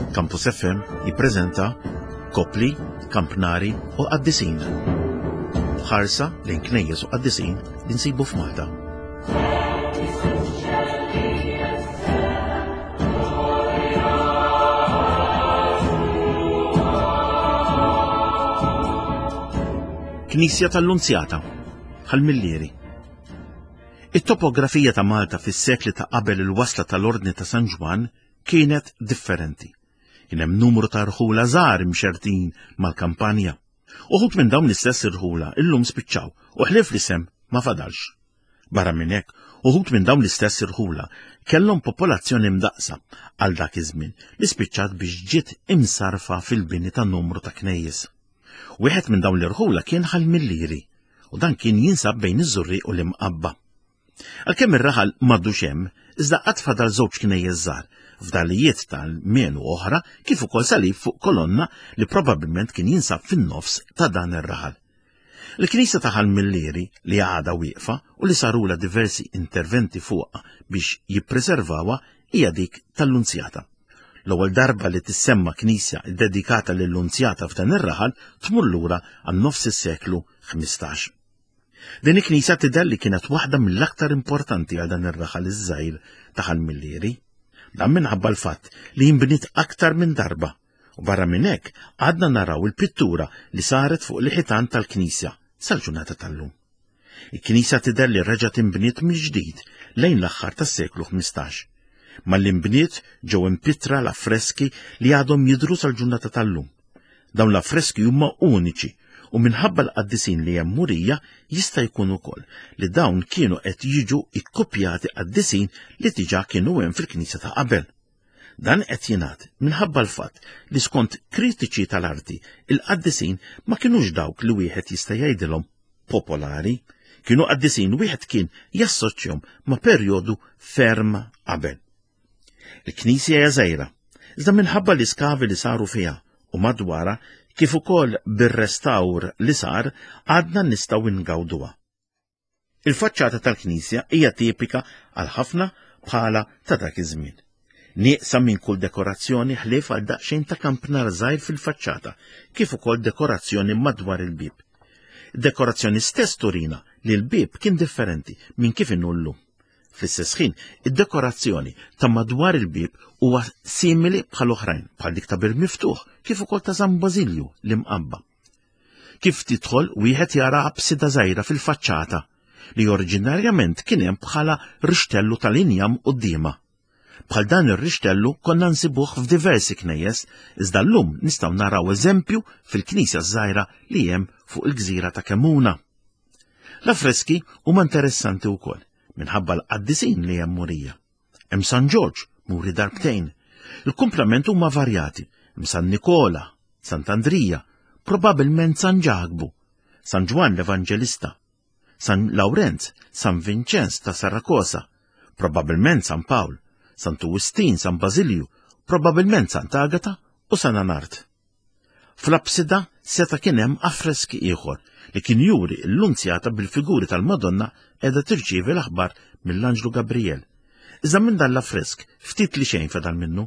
Campus FM jippreżenta Kopli, Kampnari u Qaddisin. Ħarsa lejn knejjes u qaddisin li nsibu f'Malta. Knisja tal-Nunzjata, ħal-Millieri. It-topografija ta' Malta fis-sekli ta' qabel il-wasla tal-Ordni ta' San Ġwan kienet differenti. Kien hemm numru ta' rħula żgħar mxertin mal-kampanja. Uħud minn dawn l-istess irħula illum spiċċaw u ħlief l-isem ma fadalx. Barra minn hekk, uħud minn dawn l-istess irħula kellhom popolazzjoni mdaqsa għal dak iż-żmien li spiċċat biex ġiet imsarfa fil-bini ta' numru ta' knejjes. Wieħed minn dawn l-irħula kien ħal-Millieri u dan kien jinsab bejn iż-Żurri u l-Imqabba. Għalkemm ir-raħal m'għadux hemm, iżda qatt fadal żewġ knejjes żgħar f'dalijiet tal-mienu oħra kif ukoll salib fuq kolonna li probabbilment kien jinsab fin-nofs ta' dan ir-raħal. Il-Knisja ta' ħal-Millieri li għadha wieqfa u li sarula diversi interventi fuqha biex jippreservawha hija dik tal-Nunzjata. L-ewwel darba li tissemma knisja dedikata lill-Nunzjata f'dan ir-raħal tmur lura għan nofs is-seklu 15. Din il-knisja tidher li kienet waħda mill-aktar importanti għal dan ir-raħal iż-żgħir ta' ħal-Millieri. Dan minħabba l-fatt li jinbniet aktar minn darba u barra minn hekk għadna naraw il-pittura li saret fuq il-ħitan tal-knisja sal-ġurnata tal-lum. Il-knisja tidher li reġgħet inbniet mill-ġdid lejn l-aħħar tas-seklu 15. Mal-inbniet ġew impittra l-affreski li għadhom jidhru sal-ġurnata tal-lum. Dawn l-affreski huma uniċi u minħabba l-qaddisin li hemm murija jista' jkun ukoll li dawn kienu qed jiġu ikkopjati qaddisin li diġà kienu hemm fil-Knisja ta' qabel. Dan qed jingħad minħabba l-fatt li skont kritiċi tal-arti il-qaddisin ma kinux dawk li wieħed jista' jgħidilhom popolari, kienu qaddisin wieħed kien jassoċjahom ma' perjodu ferm qabel. Il-Knisja hija żgħira, iżda minħabba l-iskavi li saru fiha u madwarha kif ukoll bir-restawr li sar għadna nistgħu ngawduha. Il-faċċata tal-Knisja hija tipika għal ħafna bħala ta' dak iż-żmien. Nieqsa minn kull dekorazzjoni ħlief għal daqsxejn ta' kampnar żgħir fil-faċċata, kif ukoll dekorazzjoni madwar il-bib. Id-dekorazzjoni stess turina li l-bib kien differenti minn kif inhu llum. Fl-istess ħin, id-dekorazzjoni ta' madwar il-bib huwa simili bħal oħrajn, bħal dik ta' bir miftuħ, kif ukoll ta' San Bażilju l-Imqabba. Kif tidħol wieħed jara absida żgħira fil-faċċata li oriġinarjament kien hemm bħala rixtellu tal-injam qudiema. Bħal dan ir-rixtellu konna nsibuh f'diversi knejjes, iżda llum nistgħu naraw eżempju fil-knisja żgħira li hemm fuq il-gżira ta' Kemuna. L-affreski huma interessanti wkoll minħabba l-qaddisin li hemm murija. Hemm San Ġorġ, muri darbtejn. Il-kumplament huma varjati, hemm San Nikola, Sant'Andrija, probabbilment San Ġagbu, San Ġwan l-Evanġelista, San Lawrenz, San Vinċenz ta' Saragossa, probabbilment San Pawl, San Tuwistin, San Bażilju, probabbilment Sant'Agata u San Anart. Fl-absida seta kien hemm affreski ieħor li kien juri l-Nunzjata bil-figuri tal-Madonna qiegħda tirċievi l-aħbar mill-Anġlu Gabriel. Iżda minn dan l-affresk ftit li xejn fedal minnu.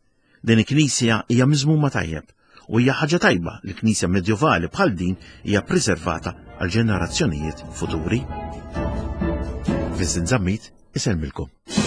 Din il-Knisja hija miżmuma tajjeb u hija ħaġa tajba li knisja medjevali bħal din hija preservata għal ġenerazzjonijiet futuri. Vincent Zammit iselmilkom.